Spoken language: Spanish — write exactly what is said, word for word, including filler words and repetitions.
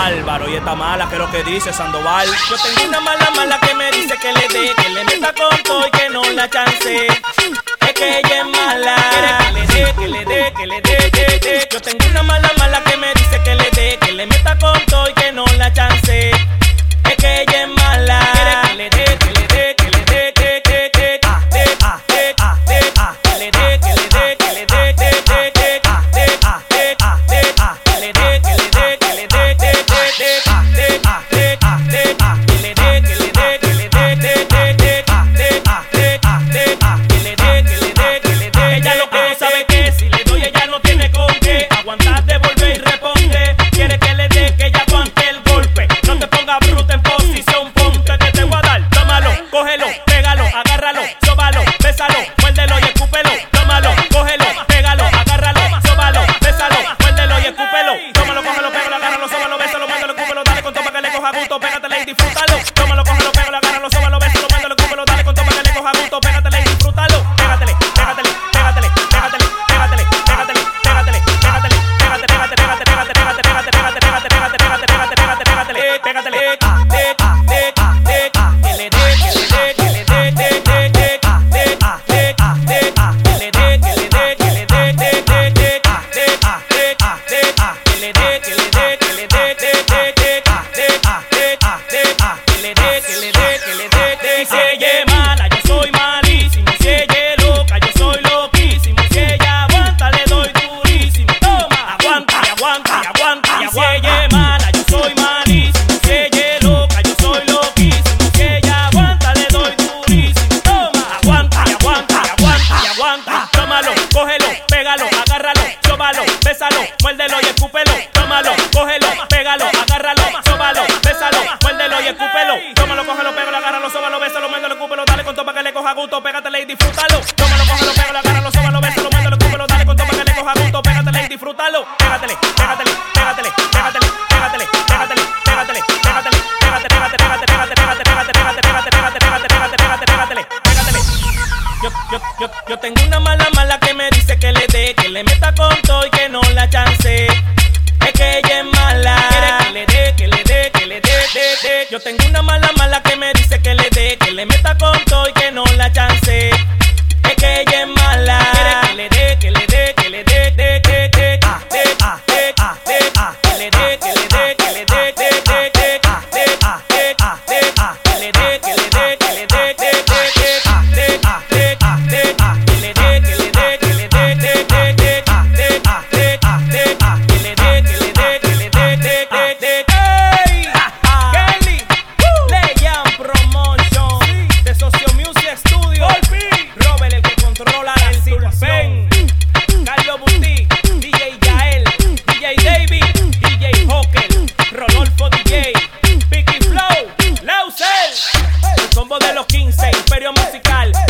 bárbaro. Y esta mala, que es lo que dice Sandoval. Yo tengo una mala mala que me dice que le dé, que le meta con todo y que no la chance. Es que ella es mala. Quiere que le dé, que le dé, que le dé, que dé. Yo tengo una mala mala que me dice que le dé, que le meta con todo y que no la chance. Es que ella es mala. Quiere que le dé, que le dé, que le dé, que que que ah, de, ah, de, ah, de, ah, que le dé, que le dé, que le dé, que que que ah, de, ah, de, ah, de, ah, que le dé, que le dé, que le dé, que que que ah, de, ah, de, ah, de, ah, que le dé, que le dé, que le dé, que que que ah, de, ah, de, ah, de, ah, que le dé, que le dé, que le dé. Ella lo que sabe que si le doy ella no tiene con qué aguantar, devolver y responde. Quiere que le dé, que ella aguante el golpe. No te pongas bruta en posición, ponte que te voy a dar. Tómalo, cógelo, pégalo, agárralo, sóbalo, bésalo, muérdelo y escúpelo. Tómalo, cógelo, pégalo, agárralo, sóbalo, bésalo, muérdelo y escúpelo. Tómalo, cógelo, pégalo, agárralo, sóbalo, bésalo, muérdelo, escúpelo. Dale con todo para que le coja gusto, pégatele y disfrútalo. Tómalo, cógelo, pégalo, agárralo, sóbalo, bésalo, muérdelo, escúpelo. Dale con todo para que le coja gusto, pégatele y disfrútalo. Pégatele, pégatele, pégatele, pégatele, pégatele, pégatele, pégatele, pégatele, pégate, pégate, pégate, pégate, pégate, pégate, pégate, pégate, pégate, pégate, pégate, pégate, pégate, pégate, ah, de, ah, de, ah, de, ah, que le dé, que le dé, que le dé, de, de, de, ah, de, ah, de, ah, de, ah, que le dé, que le dé, que le dé, de, de, de, ah, de, ah, de, ah, de, ah, que le dé, que le dé, que le dé, de, de, de, ah, de, ah, de, ah, de, ah, que le dé, que le dé, que le dé, de. Y si ella es mala, yo soy malísimo. Si ella es loca, yo soy loquísimo. Si ella aguanta, le doy durísimo. Toma, aguanta, y aguanta, y aguanta, y aguanta. Si ella es mala, yo soy malísimo. Si ella es loca, yo soy loquísimo. Si ella aguanta, le doy durísimo. Toma, aguanta, y aguanta, y aguanta, y aguanta. Tómalo, cógelo, pégalo, agárralo, sóbalo, bésalo, muérdelo y escúpelo. Tómalo, cógelo, pégalo, agárralo, sóbalo, bésalo, muérdelo y escúpelo. Tómalo, cógelo, pégalo, agárralo, sóbalo, bésalo, muérdelo, escúpelo. Dale con todo para que le coja gusto, pégatele y disfrútalo. Tómalo, cógelo, pégalo, agárralo, sóbalo, bésalo, muérdelo, escúpelo. Dale con todo para que le coja gusto, pégatele y disfrútalo. Pégatele, pégatele, pégatele, pégatele, pégatele, pégatele, pégatele, pégatele, pégate, pégate, pégate, pégate, pégate, pégate, pégate, pégate, pégate, pégate, pégate, pégate, pégate, pégatele. Yo, yo, yo, yo tengo una mala mala que me dice que le dé, que le meta con todo y que no la chance. Es que ella es mala. Quiere que le dé, que le dé, que le dé, dé, dé. Yo tengo una mala mala que me dice que le dé, que le meta con todo y que no la chance. Es que ella es mala. Quiere que le dé, que le dé, que le dé, dé, que que ah, de, ah, de, ah, de, ah, que le dé, que le dé, que le dé, dé, dé, dé, ah, de, ah, de, ah, de, ah, que le dé, que le dé, que le dé, dé, dé, dé, ah, de, ah, de, ah, de, ah, que le dé, que le dé, que le dé, dé, dé, dé, ah, de, ah, de, ah, de, ah, que le dé, que le dé, que le dé, dé, dé, dé. ¡Ey! Kelly, Leyan Promotion, de Socio Music Studio, Robert el que controla la situación, Carlos Buti, D J Yael, D J David, D J Hocker, Rodolfo D J, Picky Flow, Lausel, el combo de los quince, Imperio Musical,